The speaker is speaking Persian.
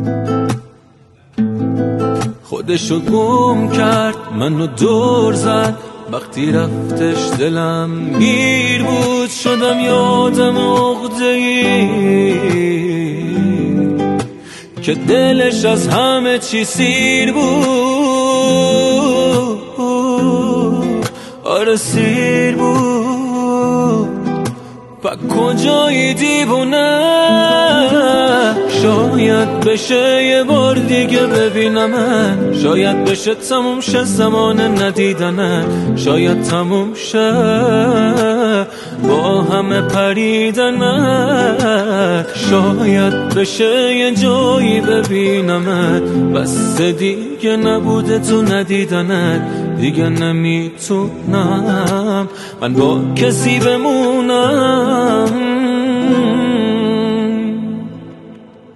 خودشو گم کرد، منو دور زد، وقتی رفتش دلم گیر بود، شدم یادم عقده‌ای که دلش از همه چی سیر بود. آره سیر بود. پا کجایی دیوونه؟ شاید بشه یه بار دیگه ببینمت، شاید بشه تموم شه زمان ندیدنت، شاید تموم شه با همه پریدنت، شاید بشه یه جایی ببینمت، بس دیگه نبوده تو ندیدنت، دیگه نمیتونم من با کسی بمونم.